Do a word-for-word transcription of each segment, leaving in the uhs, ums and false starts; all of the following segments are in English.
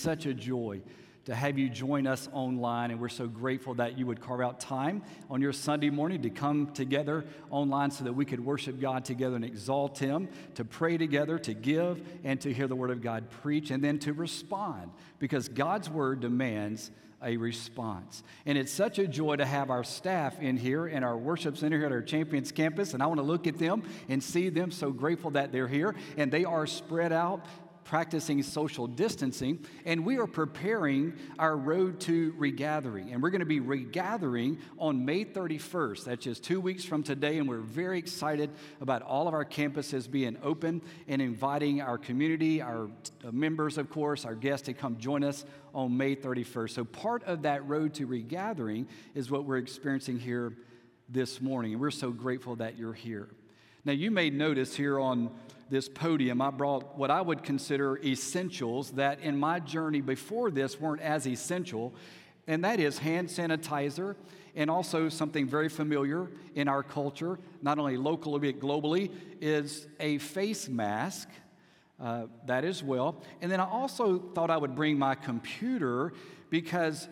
such a joy to have you join us online, and we're so grateful that you would carve out time on your Sunday morning to come together online so that we could worship God together and exalt Him, to pray together, to give, and to hear the Word of God preach, and then to respond, because God's Word demands a response. And it's such a joy to have our staff in here and our worship center here at our Champions campus, and I want to look at them and see them. So grateful that they're here, and they are spread out practicing social distancing, and we are preparing our road to regathering. And we're going to be regathering on May thirty-first. That's just two weeks from today, and we're very excited about all of our campuses being open and inviting our community, our members, of course, our guests to come join us on May thirty-first. So part of that road to regathering is what we're experiencing here this morning, and we're so grateful that you're here. Now, you may notice here on this podium, I brought what I would consider essentials that in my journey before this weren't as essential, and that is hand sanitizer, and also something very familiar in our culture, not only locally but globally, is a face mask. Uh, that as well. And then I also thought I would bring my computer because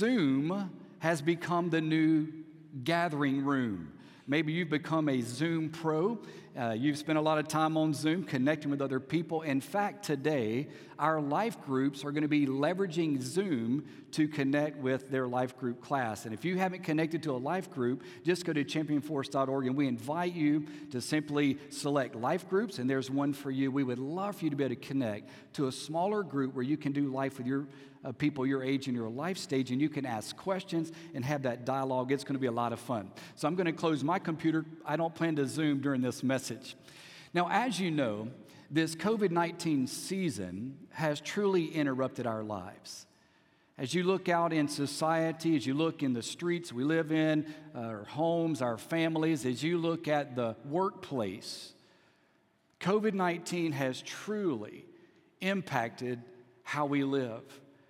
Zoom has become the new gathering room. Maybe you've become a Zoom pro. Uh, you've spent a lot of time on Zoom connecting with other people. In fact, today, our life groups are going to be leveraging Zoom to connect with their life group class. And if you haven't connected to a life group, just go to champion force dot org, and we invite you to simply select life groups, and there's one for you. We would love for you to be able to connect to a smaller group where you can do life with your uh, people your age and your life stage, and you can ask questions and have that dialogue. It's going to be a lot of fun. So I'm going to close my computer. I don't plan to Zoom during this message. Now, as you know, this covid nineteen season has truly interrupted our lives. As you look out in society, as you look in the streets we live in, our homes, our families, as you look at the workplace, covid nineteen has truly impacted how we live.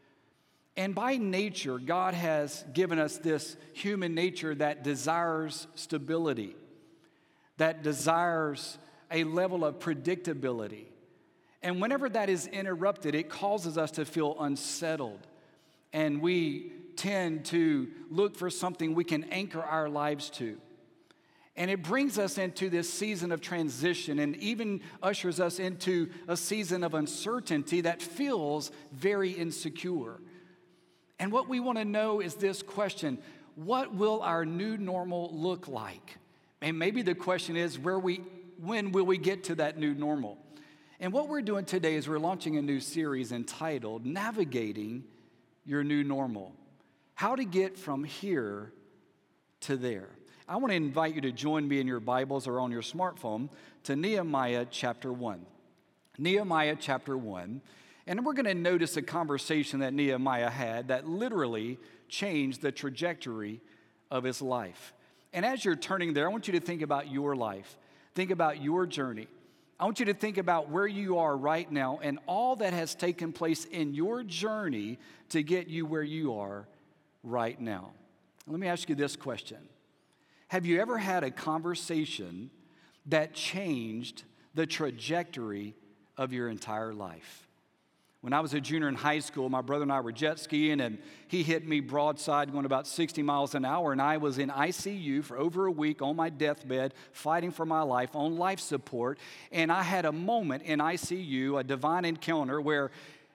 And by nature, God has given us this human nature that desires stability, that desires a level of predictability. And whenever that is interrupted, it causes us to feel unsettled. And we tend to look for something we can anchor our lives to. And it brings us into this season of transition and even ushers us into a season of uncertainty that feels very insecure. And what we want to know is this question: what will our new normal look like? And maybe the question is, where we, when will we get to that new normal? And what we're doing today is we're launching a new series entitled Navigating Your New Normal. How to get from here to there. I want to invite you to join me in your Bibles or on your smartphone to Nehemiah chapter one. Nehemiah chapter one. And we're going to notice a conversation that Nehemiah had that literally changed the trajectory of his life. And as you're turning there, I want you to think about your life. Think about your journey. I want you to think about where you are right now and all that has taken place in your journey to get you where you are right now. Let me ask you this question. Have you ever had a conversation that changed the trajectory of your entire life? When I was a junior in high school, my brother and I were jet skiing, and he hit me broadside going about sixty miles an hour, and I was in I C U for over a week on my deathbed, fighting for my life, on life support, and I had a moment in I C U, a divine encounter, where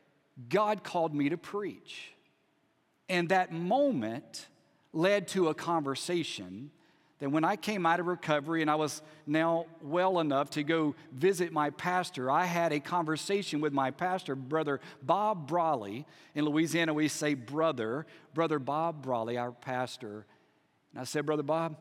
God called me to preach. And that moment led to a conversation that when I came out of recovery and I was now well enough to go visit my pastor, I had a conversation with my pastor, Brother Bob Brawley. In Louisiana, we say brother, Brother Bob Brawley, our pastor. And I said, Brother Bob,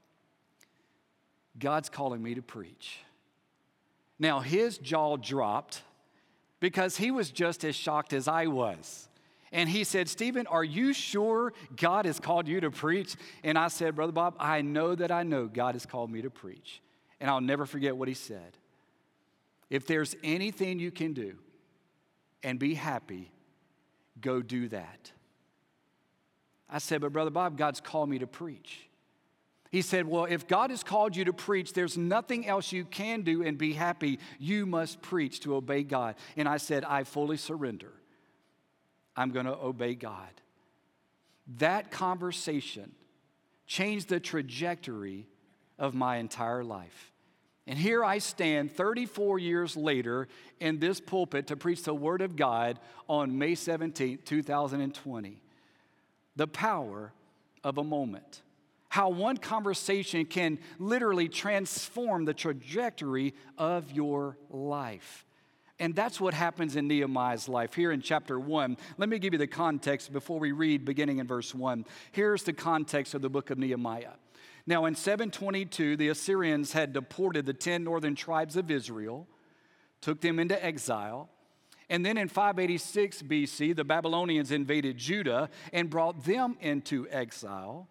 God's calling me to preach. Now, his jaw dropped because he was just as shocked as I was. And he said, Stephen, are you sure God has called you to preach? And I said, Brother Bob, I know that I know God has called me to preach. And I'll never forget what he said. If there's anything you can do and be happy, go do that. I said, but Brother Bob, God's called me to preach. He said, well, if God has called you to preach, there's nothing else you can do and be happy. You must preach to obey God. And I said, I fully surrender. I'm going to obey God. That conversation changed the trajectory of my entire life. And here I stand thirty-four years later in this pulpit to preach the Word of God on May seventeenth, two thousand twenty. The power of a moment. How one conversation can literally transform the trajectory of your life. And that's what happens in Nehemiah's life. Here in chapter one, let me give you the context before we read beginning in verse one. Here's the context of the book of Nehemiah. Now in seven twenty-two, the Assyrians had deported the ten northern tribes of Israel, took them into exile. And then in five eighty-six B C, the Babylonians invaded Judah and brought them into exile.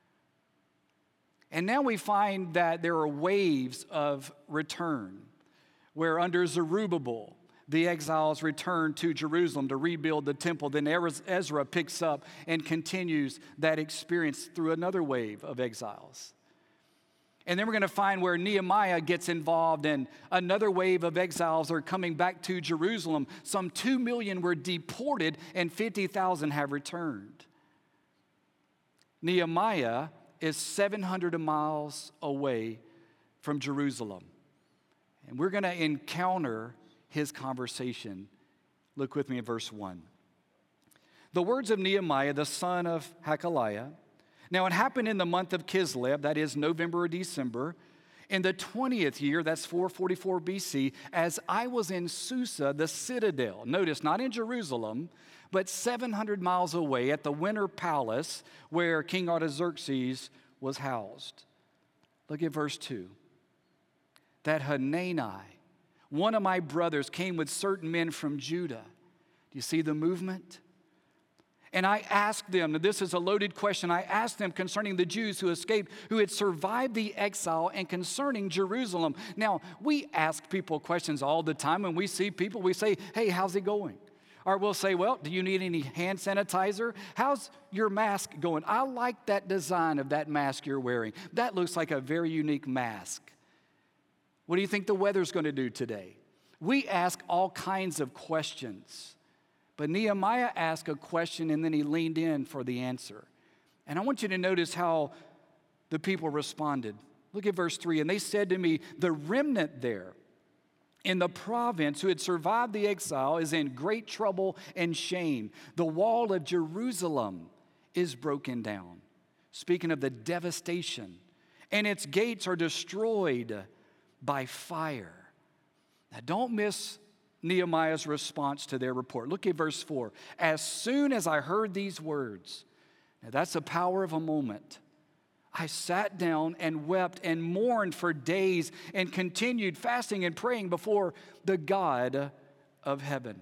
And now we find that there are waves of return, where under Zerubbabel, the exiles return to Jerusalem to rebuild the temple. Then Ezra picks up and continues that experience through another wave of exiles. And then we're going to find where Nehemiah gets involved and another wave of exiles are coming back to Jerusalem. Some two million were deported and fifty thousand have returned. Nehemiah is seven hundred miles away from Jerusalem. And we're going to encounter his conversation. Look with me at verse one. The words of Nehemiah, the son of Hakaliah. Now it happened in the month of Kislev, that is November or December, in the twentieth year, that's four forty-four B C, as I was in Susa, the citadel. Notice, not in Jerusalem, but seven hundred miles away at the winter palace where King Artaxerxes was housed. Look at verse two. That Hanani, one of my brothers, came with certain men from Judah. Do you see the movement? And I asked them, now this is a loaded question, I asked them concerning the Jews who escaped, who had survived the exile, and concerning Jerusalem. Now, we ask people questions all the time. When we see people, we say, hey, how's it going? Or we'll say, well, do you need any hand sanitizer? How's your mask going? I like that design of that mask you're wearing. That looks like a very unique mask. What do you think the weather's going to do today? We ask all kinds of questions. But Nehemiah asked a question and then he leaned in for the answer. And I want you to notice how the people responded. Look at verse three. And they said to me, the remnant there in the province who had survived the exile is in great trouble and shame. The wall of Jerusalem is broken down. Speaking of the devastation. And its gates are destroyed by fire. Now don't miss Nehemiah's response to their report. Look at verse four. As soon as I heard these words, now that's the power of a moment, I sat down and wept and mourned for days and continued fasting and praying before the God of heaven.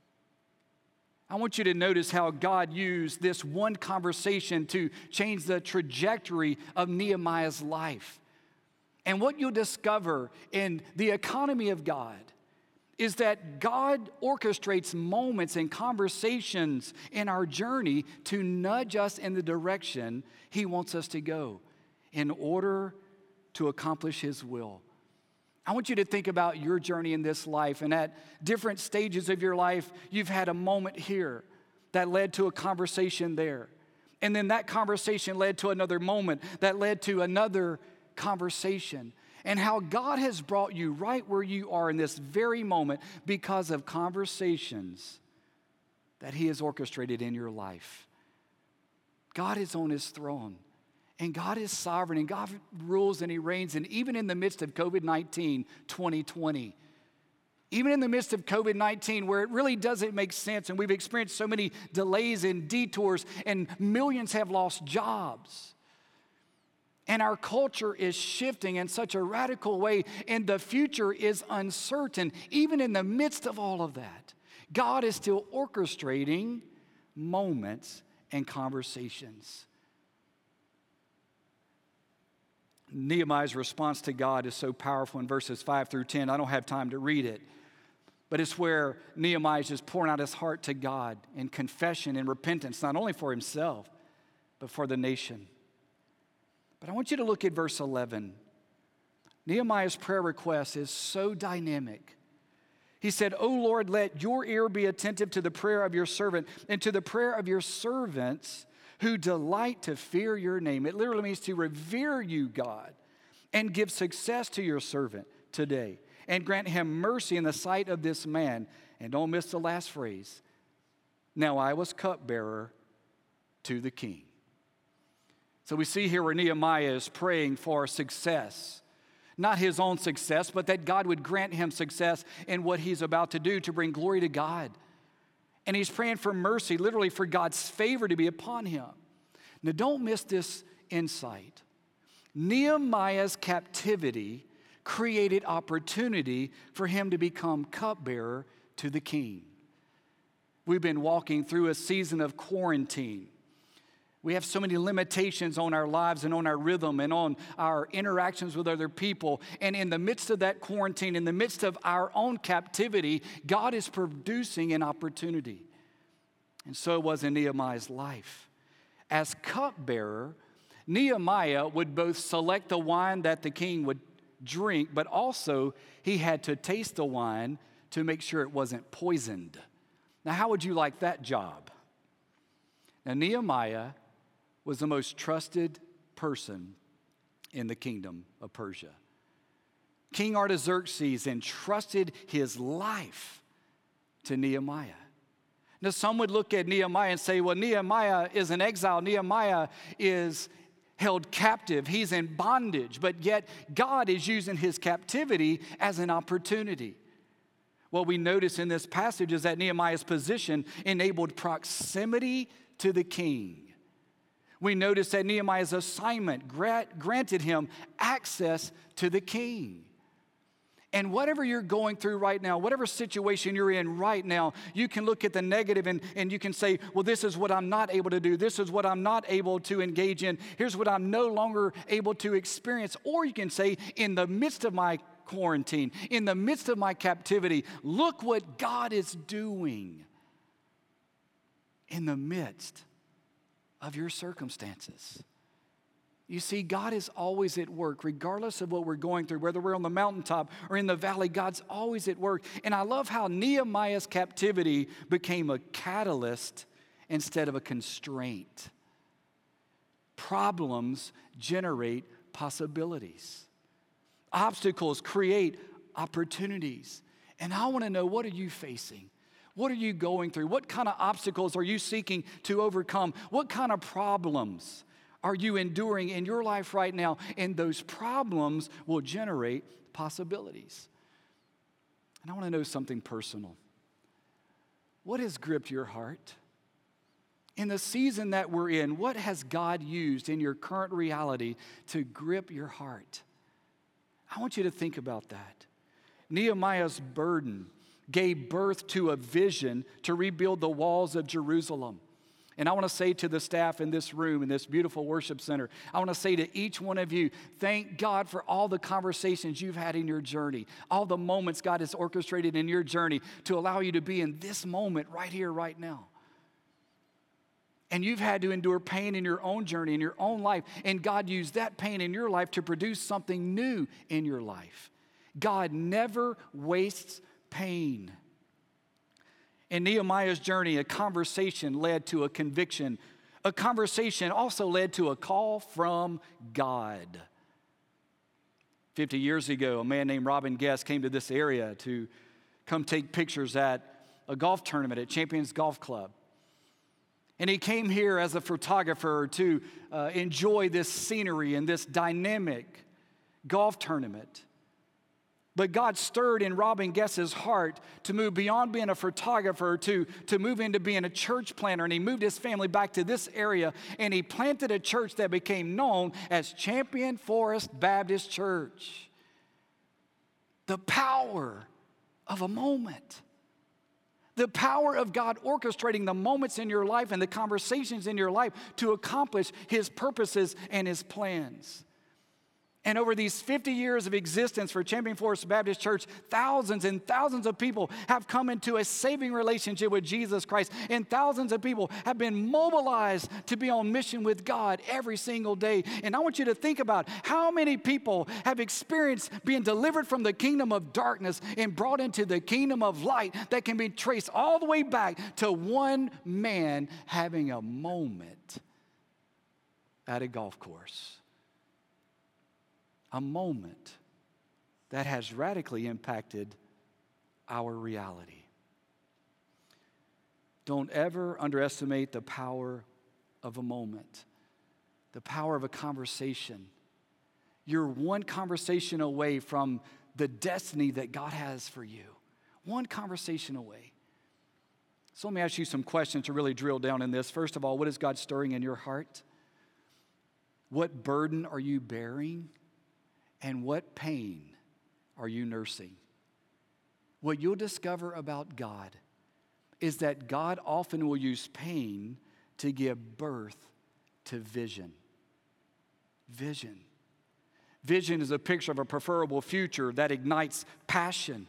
I want you to notice how God used this one conversation to change the trajectory of Nehemiah's life. And what you'll discover in the economy of God is that God orchestrates moments and conversations in our journey to nudge us in the direction He wants us to go in order to accomplish His will. I want you to think about your journey in this life, and at different stages of your life, you've had a moment here that led to a conversation there. And then that conversation led to another moment that led to another conversation. And how God has brought you right where you are in this very moment because of conversations that He has orchestrated in your life. God is on His throne, and God is sovereign, and God rules and He reigns. And even in the midst of COVID nineteen, twenty twenty, even in the midst of COVID nineteen, where it really doesn't make sense, and we've experienced so many delays and detours, and millions have lost jobs. And our culture is shifting in such a radical way, and the future is uncertain. Even in the midst of all of that, God is still orchestrating moments and conversations. Nehemiah's response to God is so powerful in verses five through ten. I don't have time to read it, but it's where Nehemiah is just pouring out his heart to God in confession and repentance, not only for himself, but for the nation. But I want you to look at verse eleven. Nehemiah's prayer request is so dynamic. He said, "O Lord, let your ear be attentive to the prayer of your servant and to the prayer of your servants who delight to fear your name." It literally means to revere you, God, and give success to your servant today. And grant him mercy in the sight of this man. And don't miss the last phrase. Now I was cupbearer to the king. So we see here where Nehemiah is praying for success. Not his own success, but that God would grant him success in what he's about to do to bring glory to God. And he's praying for mercy, literally for God's favor to be upon him. Now don't miss this insight. Nehemiah's captivity created opportunity for him to become cupbearer to the king. We've been walking through a season of quarantine. We have so many limitations on our lives and on our rhythm and on our interactions with other people. And in the midst of that quarantine, in the midst of our own captivity, God is producing an opportunity. And so it was in Nehemiah's life. As cupbearer, Nehemiah would both select the wine that the king would drink, but also he had to taste the wine to make sure it wasn't poisoned. Now, how would you like that job? Now, Nehemiah was the most trusted person in the kingdom of Persia. King Artaxerxes entrusted his life to Nehemiah. Now, some would look at Nehemiah and say, well, Nehemiah is in exile. Nehemiah is held captive. He's in bondage. But yet, God is using his captivity as an opportunity. What we notice in this passage is that Nehemiah's position enabled proximity to the king. We notice that Nehemiah's assignment granted him access to the king. And whatever you're going through right now, whatever situation you're in right now, you can look at the negative and, and you can say, well, this is what I'm not able to do. This is what I'm not able to engage in. Here's what I'm no longer able to experience. Or you can say, in the midst of my quarantine, in the midst of my captivity, look what God is doing in the midst of your circumstances. You see, God is always at work, regardless of what we're going through, whether we're on the mountaintop or in the valley, God's always at work. And I love how Nehemiah's captivity became a catalyst instead of a constraint. Problems generate possibilities. Obstacles create opportunities. And I want to know, what are you facing? What are you going through? What kind of obstacles are you seeking to overcome? What kind of problems are you enduring in your life right now? And those problems will generate possibilities. And I want to know something personal. What has gripped your heart? In the season that we're in, what has God used in your current reality to grip your heart? I want you to think about that. Nehemiah's burden gave birth to a vision to rebuild the walls of Jerusalem. And I want to say to the staff in this room, in this beautiful worship center, I want to say to each one of you, thank God for all the conversations you've had in your journey, all the moments God has orchestrated in your journey to allow you to be in this moment right here, right now. And you've had to endure pain in your own journey, in your own life, and God used that pain in your life to produce something new in your life. God never wastes pain. In Nehemiah's journey, a conversation led to a conviction. A conversation also led to a call from God. Fifty years ago, a man named Robin Guest came to this area to come take pictures at a golf tournament at Champions Golf Club. And he came here as a photographer to uh, enjoy this scenery and this dynamic golf tournament. But God stirred in Robin Guest's heart to move beyond being a photographer to, to move into being a church planter. And he moved his family back to this area, and he planted a church that became known as Champion Forest Baptist Church. The power of a moment. The power of God orchestrating the moments in your life and the conversations in your life to accomplish His purposes and His plans. And over these fifty years of existence for Champion Forest Baptist Church, thousands and thousands of people have come into a saving relationship with Jesus Christ. And thousands of people have been mobilized to be on mission with God every single day. And I want you to think about how many people have experienced being delivered from the kingdom of darkness and brought into the kingdom of light that can be traced all the way back to one man having a moment at a golf course. A moment that has radically impacted our reality. Don't ever underestimate the power of a moment, the power of a conversation. You're one conversation away from the destiny that God has for you. One conversation away. So let me ask you some questions to really drill down in this. First of all, what is God stirring in your heart? What burden are you bearing? And what pain are you nursing? What you'll discover about God is that God often will use pain to give birth to vision. Vision. Vision is a picture of a preferable future that ignites passion.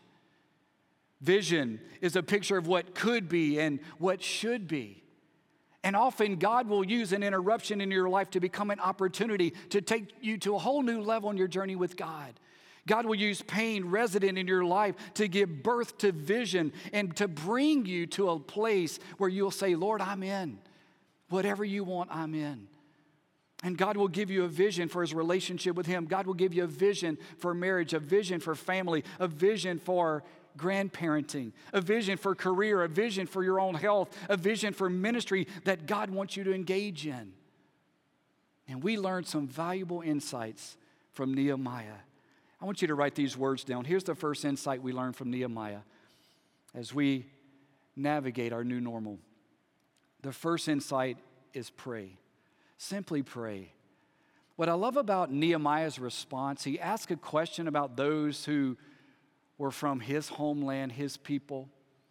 Vision is a picture of what could be and what should be. And often God will use an interruption in your life to become an opportunity to take you to a whole new level in your journey with God. God will use pain resident in your life to give birth to vision and to bring you to a place where you'll say, Lord, I'm in. Whatever you want, I'm in. And God will give you a vision for his relationship with him. God will give you a vision for marriage, a vision for family, a vision for grandparenting, a vision for career, a vision for your own health, a vision for ministry that God wants you to engage in. And we learned some valuable insights from Nehemiah. I want you to write these words down. Here's the first insight we learned from Nehemiah as we navigate our new normal. The first insight is pray. Simply pray. What I love about Nehemiah's response, he asked a question about those who were from his homeland, his people.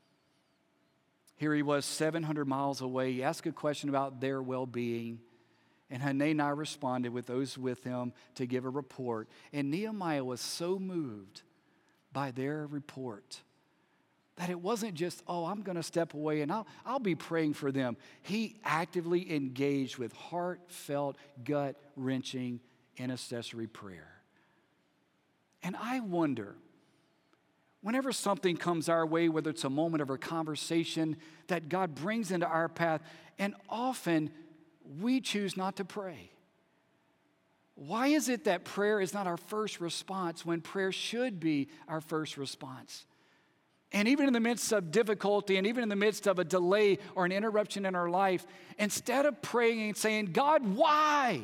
Here he was seven hundred miles away. He asked a question about their well-being. And Hanani responded with those with him to give a report. And Nehemiah was so moved by their report that it wasn't just, oh, I'm going to step away and I'll, I'll be praying for them. He actively engaged with heartfelt, gut-wrenching, intercessory prayer. And I wonder, whenever something comes our way, whether it's a moment of a conversation that God brings into our path, and often we choose not to pray. Why is it that prayer is not our first response when prayer should be our first response? And even in the midst of difficulty and even in the midst of a delay or an interruption in our life, instead of praying and saying, God, why?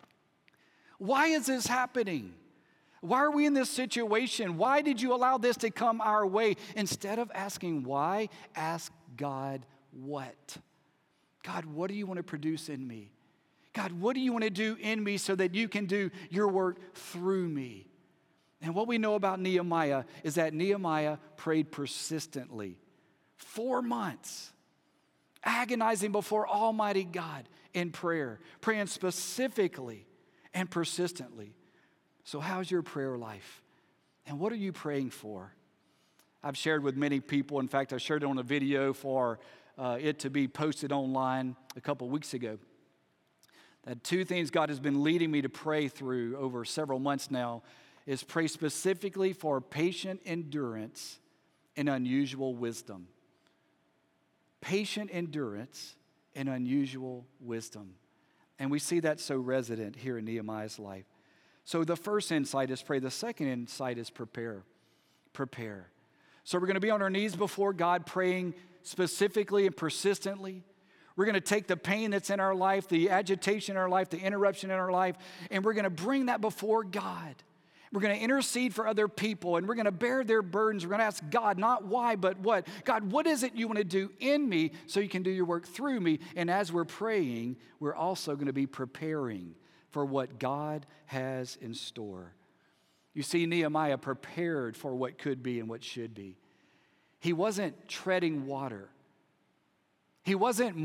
Why is this happening? Why are we in this situation? Why did you allow this to come our way? Instead of asking why, ask God what? God, what do you want to produce in me? God, what do you want to do in me so that you can do your work through me? And what we know about Nehemiah is that Nehemiah prayed persistently. Four months, agonizing before Almighty God in prayer, praying specifically and persistently. So how's your prayer life? And what are you praying for? I've shared with many people. In fact, I shared it on a video for uh, it to be posted online a couple weeks ago. That two things God has been leading me to pray through over several months now is pray specifically for patient endurance and unusual wisdom. Patient endurance and unusual wisdom. And we see that so resident here in Nehemiah's life. So the first insight is pray. The second insight is prepare. Prepare. So we're going to be on our knees before God praying specifically and persistently. We're going to take the pain that's in our life, the agitation in our life, the interruption in our life, and we're going to bring that before God. We're going to intercede for other people, and we're going to bear their burdens. We're going to ask God, not why, but what. God, what is it you want to do in me so you can do your work through me? And as we're praying, we're also going to be preparing for what God has in store. You see, Nehemiah prepared for what could be and what should be. He wasn't treading water. He wasn't mark,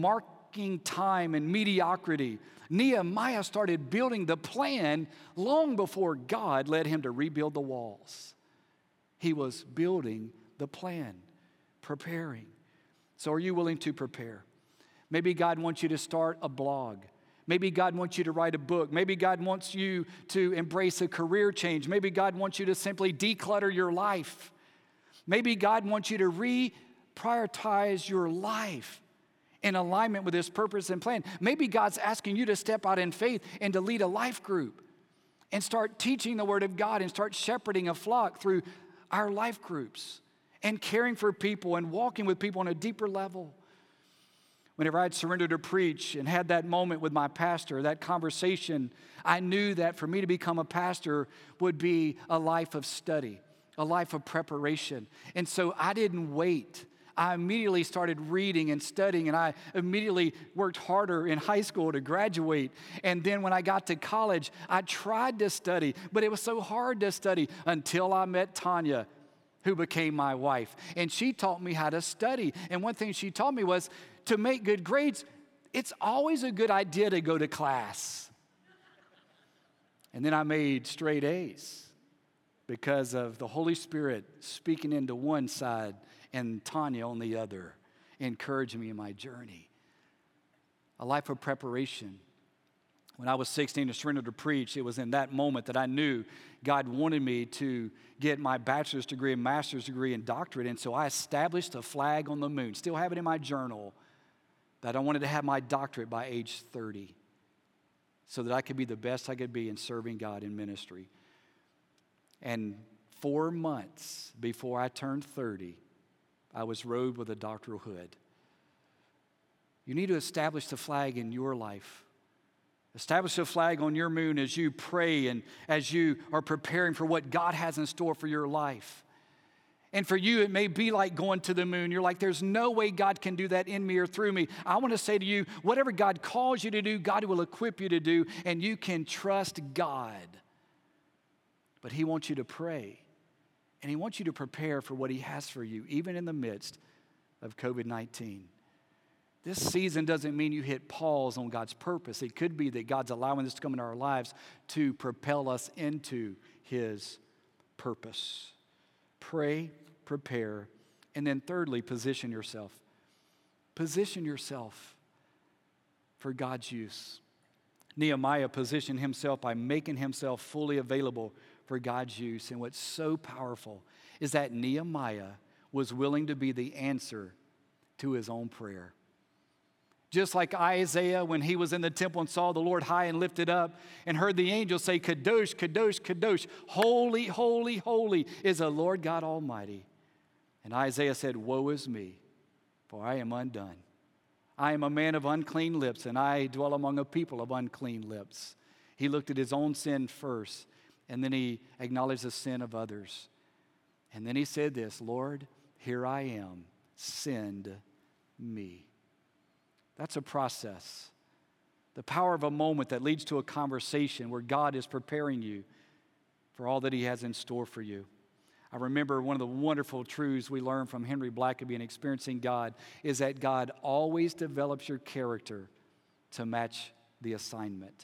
rocking time and mediocrity, Nehemiah started building the plan long before God led him to rebuild the walls. He was building the plan, preparing. So are you willing to prepare? Maybe God wants you to start a blog. Maybe God wants you to write a book. Maybe God wants you to embrace a career change. Maybe God wants you to simply declutter your life. Maybe God wants you to reprioritize your life in alignment with His purpose and plan. Maybe God's asking you to step out in faith and to lead a life group and start teaching the Word of God and start shepherding a flock through our life groups and caring for people and walking with people on a deeper level. Whenever I'd surrendered to preach and had that moment with my pastor, that conversation, I knew that for me to become a pastor would be a life of study, a life of preparation. And so I didn't wait. I immediately started reading and studying, and I immediately worked harder in high school to graduate. And then when I got to college, I tried to study, but it was so hard to study until I met Tanya, who became my wife. And she taught me how to study. And one thing she taught me was to make good grades, it's always a good idea to go to class. And then I made straight A's because of the Holy Spirit speaking into one side and Tanya on the other, encouraging me in my journey. A life of preparation. When I was sixteen and surrendered to preach, it was in that moment that I knew God wanted me to get my bachelor's degree and master's degree and doctorate. And so I established a flag on the moon, still have it in my journal, that I wanted to have my doctorate by age thirty so that I could be the best I could be in serving God in ministry. And four months before I turned thirty, I was robed with a doctoral hood. You need to establish the flag in your life. Establish a flag on your moon as you pray and as you are preparing for what God has in store for your life. And for you, it may be like going to the moon. You're like, there's no way God can do that in me or through me. I want to say to you, whatever God calls you to do, God will equip you to do, and you can trust God. But He wants you to pray, and He wants you to prepare for what He has for you, even in the midst of covid nineteen. This season doesn't mean you hit pause on God's purpose. It could be that God's allowing this to come into our lives to propel us into His purpose. Pray, prepare, and then thirdly, position yourself. Position yourself for God's use. Nehemiah positioned himself by making himself fully available for God's use. And what's so powerful is that Nehemiah was willing to be the answer to his own prayer. Just like Isaiah, when he was in the temple and saw the Lord high and lifted up and heard the angel say, Kadosh, Kadosh, Kadosh, holy, holy, holy is the Lord God Almighty. And Isaiah said, woe is me, for I am undone. I am a man of unclean lips, and I dwell among a people of unclean lips. He looked at his own sin first, and then he acknowledged the sin of others. And then he said this, Lord, here I am, send me. That's a process. The power of a moment that leads to a conversation where God is preparing you for all that He has in store for you. I remember one of the wonderful truths we learned from Henry Blackaby in Experiencing God is that God always develops your character to match the assignment.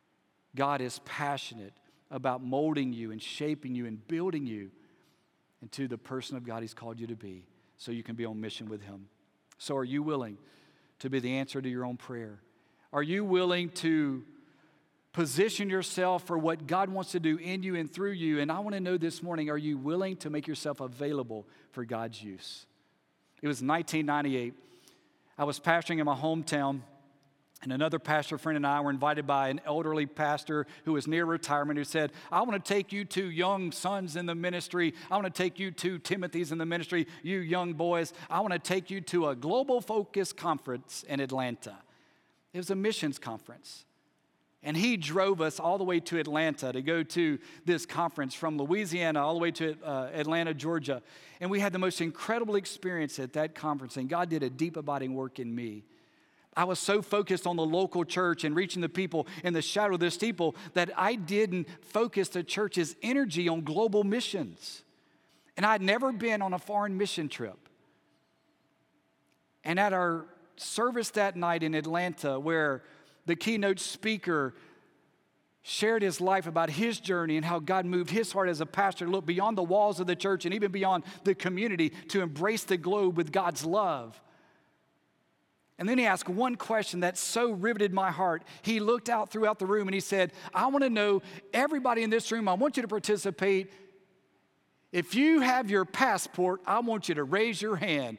God is passionate about molding you and shaping you and building you into the person of God He's called you to be so you can be on mission with Him. So are you willing to be the answer to your own prayer? Are you willing to position yourself for what God wants to do in you and through you? And I want to know this morning, are you willing to make yourself available for God's use? It was nineteen ninety-eight. I was pastoring in my hometown, and another pastor friend and I were invited by an elderly pastor who was near retirement who said, I want to take you to young sons in the ministry. I want to take you to Timothy's in the ministry, you young boys. I want to take you to a global focus conference in Atlanta. It was a missions conference. And he drove us all the way to Atlanta to go to this conference from Louisiana all the way to uh, Atlanta, Georgia. And we had the most incredible experience at that conference, and God did a deep abiding work in me. I was so focused on the local church and reaching the people in the shadow of the steeple that I didn't focus the church's energy on global missions. And I'd never been on a foreign mission trip. And at our service that night in Atlanta where the keynote speaker shared his life about his journey and how God moved his heart as a pastor to look beyond the walls of the church and even beyond the community to embrace the globe with God's love. And then he asked one question that so riveted my heart. He looked out throughout the room and he said, I want to know, everybody in this room, I want you to participate. If you have your passport, I want you to raise your hand.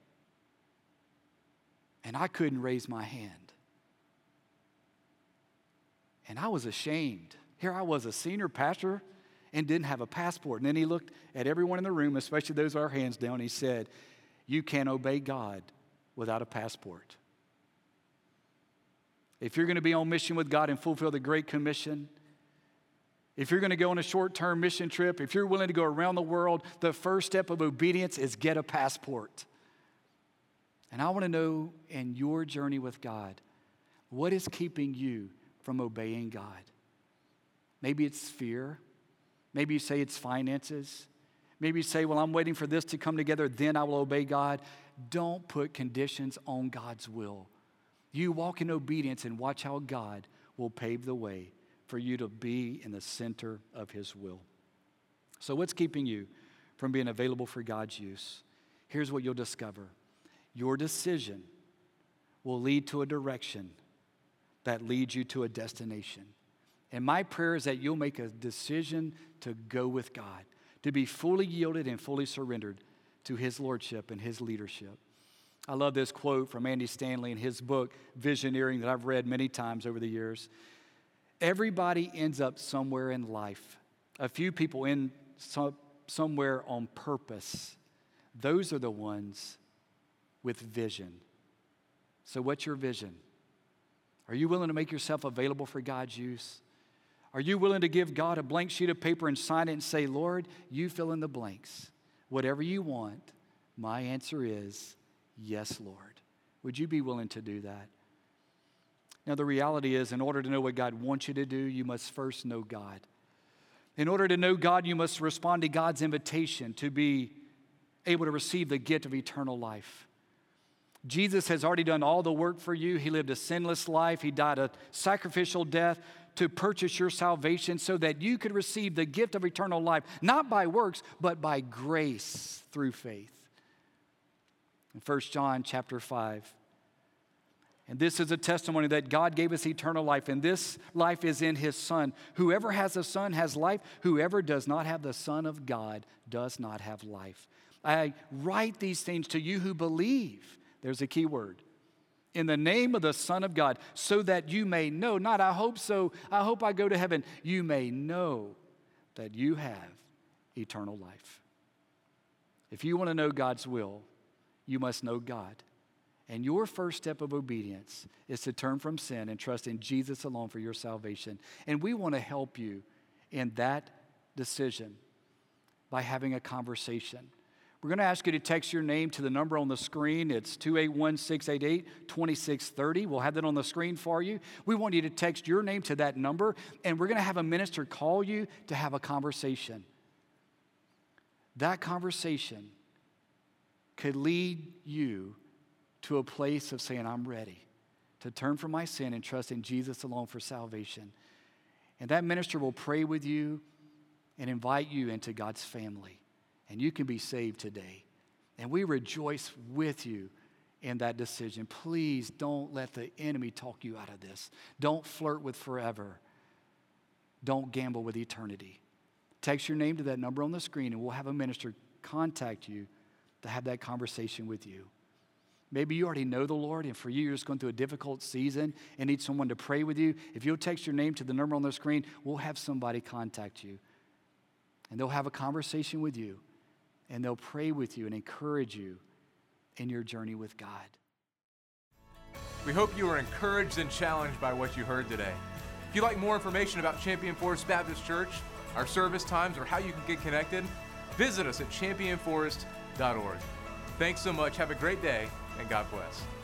And I couldn't raise my hand. And I was ashamed. Here I was, a senior pastor, and didn't have a passport. And then he looked at everyone in the room, especially those with our hands down, and he said, you can't obey God without a passport. If you're going to be on mission with God and fulfill the Great Commission, if you're going to go on a short-term mission trip, if you're willing to go around the world, the first step of obedience is get a passport. And I want to know, in your journey with God, what is keeping you from obeying God? Maybe it's fear. Maybe you say it's finances. Maybe you say, well, I'm waiting for this to come together, then I will obey God. Don't put conditions on God's will. You walk in obedience and watch how God will pave the way for you to be in the center of his will. So what's keeping you from being available for God's use? Here's what you'll discover. Your decision will lead to a direction that leads you to a destination. And my prayer is that you'll make a decision to go with God, to be fully yielded and fully surrendered to his lordship and his leadership. I love this quote from Andy Stanley in his book, Visioneering, that I've read many times over the years. Everybody ends up somewhere in life. A few people end some, somewhere on purpose. Those are the ones with vision. So what's your vision? Are you willing to make yourself available for God's use? Are you willing to give God a blank sheet of paper and sign it and say, Lord, you fill in the blanks. Whatever you want, my answer is yes, Lord. Would you be willing to do that? Now, the reality is, in order to know what God wants you to do, you must first know God. In order to know God, you must respond to God's invitation to be able to receive the gift of eternal life. Jesus has already done all the work for you. He lived a sinless life. He died a sacrificial death to purchase your salvation so that you could receive the gift of eternal life, not by works, but by grace through faith. In First John chapter five, and this is a testimony that God gave us eternal life, and this life is in his Son. Whoever has a Son has life. Whoever does not have the Son of God does not have life. I write these things to you who believe. There's a key word. In the name of the Son of God, so that you may know, not I hope so, I hope I go to heaven. You may know that you have eternal life. If you want to know God's will, you must know God. And your first step of obedience is to turn from sin and trust in Jesus alone for your salvation. And we want to help you in that decision by having a conversation. We're going to ask you to text your name to the number on the screen. It's two eight one, six eight eight, two six three zero. We'll have that on the screen for you. We want you to text your name to that number, and we're going to have a minister call you to have a conversation. That conversation could lead you to a place of saying, I'm ready to turn from my sin and trust in Jesus alone for salvation. And that minister will pray with you and invite you into God's family. And you can be saved today. And we rejoice with you in that decision. Please don't let the enemy talk you out of this. Don't flirt with forever. Don't gamble with eternity. Text your name to that number on the screen, and we'll have a minister contact you to have that conversation with you. Maybe you already know the Lord, and for you, you're just going through a difficult season and need someone to pray with you. If you'll text your name to the number on the screen, we'll have somebody contact you. And they'll have a conversation with you, and they'll pray with you and encourage you in your journey with God. We hope you were encouraged and challenged by what you heard today. If you'd like more information about Champion Forest Baptist Church, our service times, or how you can get connected, visit us at champion forest dot org. Thanks so much. Have a great day, and God bless.